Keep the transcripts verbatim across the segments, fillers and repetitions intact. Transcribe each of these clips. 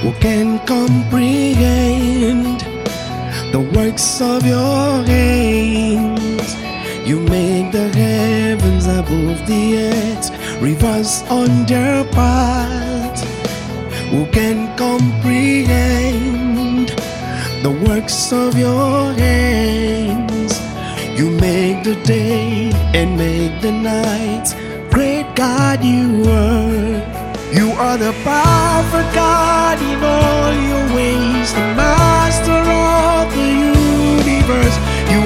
Who can comprehend the works of your hands? You make the heavens above the earth, rivers on their path. Who can comprehend the works of your hands? You make the day and make the night. Great God you are. You are the powerful God in all your ways, the master of the universe. You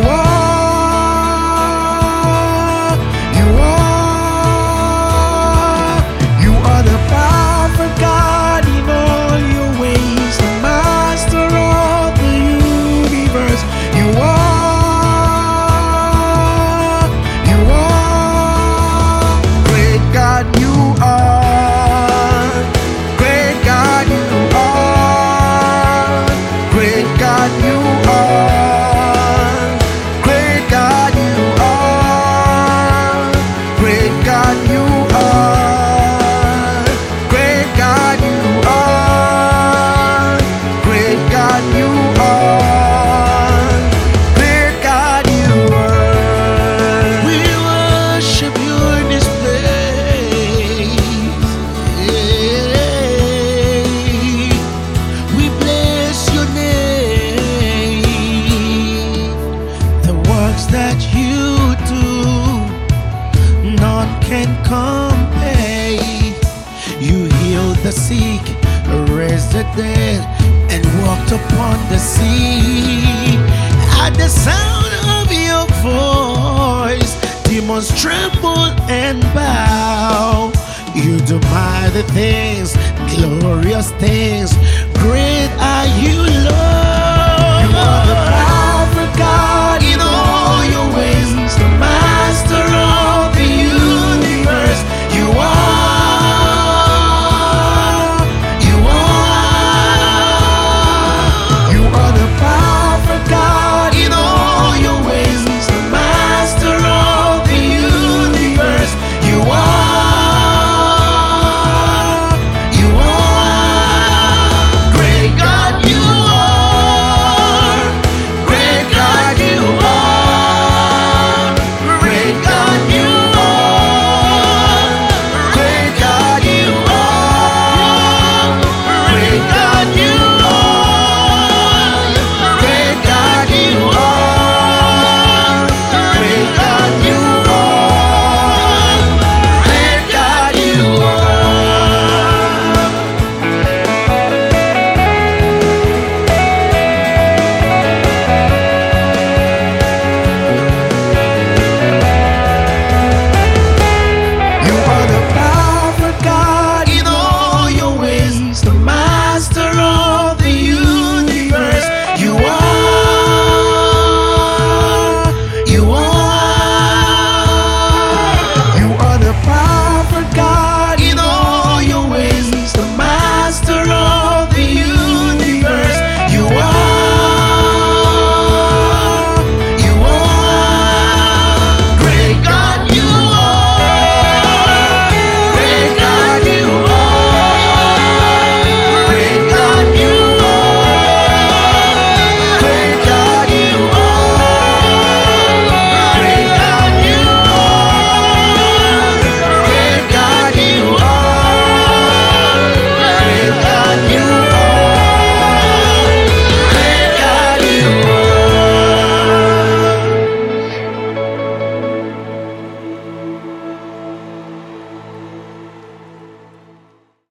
are, you are, you are the powerful God in all your ways, the master of the universe. You are, you are, great God you are. That you do, none can compare. You healed the sick, raised the dead, and walked upon the sea. At the sound of your voice, demons tremble and bow. You do mighty things, glorious things.